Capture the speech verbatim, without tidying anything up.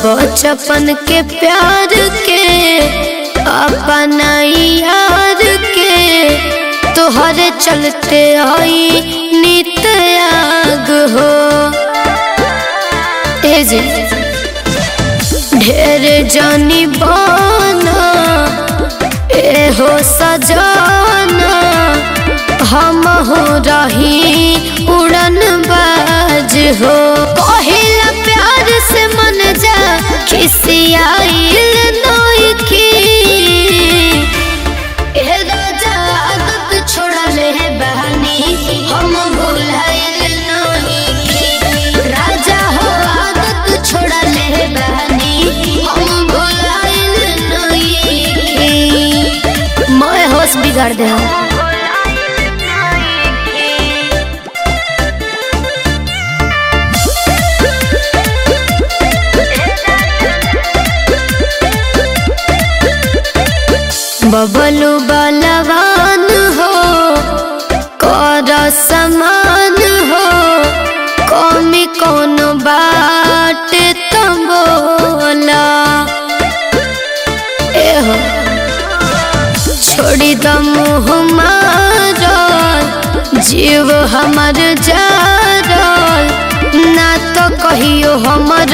बचपन के प्यार के अपना यार के तोहरे चलते आई नित आग हो। तेज ढेर जानी बाना ए हो सजाना हम हो रही उड़न बाज हो। पहिला प्यार से मन जा खिसियाइल नइखी ए राजा आदत छोड़ले बहानी हम भुलाइल नइखी। राजा हो आदत छोड़ले बहानी हम भुलाइल नइखी। मैं होश बिगाड़ दे बबलू बलवान हो कर समान हो कमी कौन बाट तुम बोला ए हो छोड़ी दम हमारा जीव हमर जारल ना तो कहियो हमर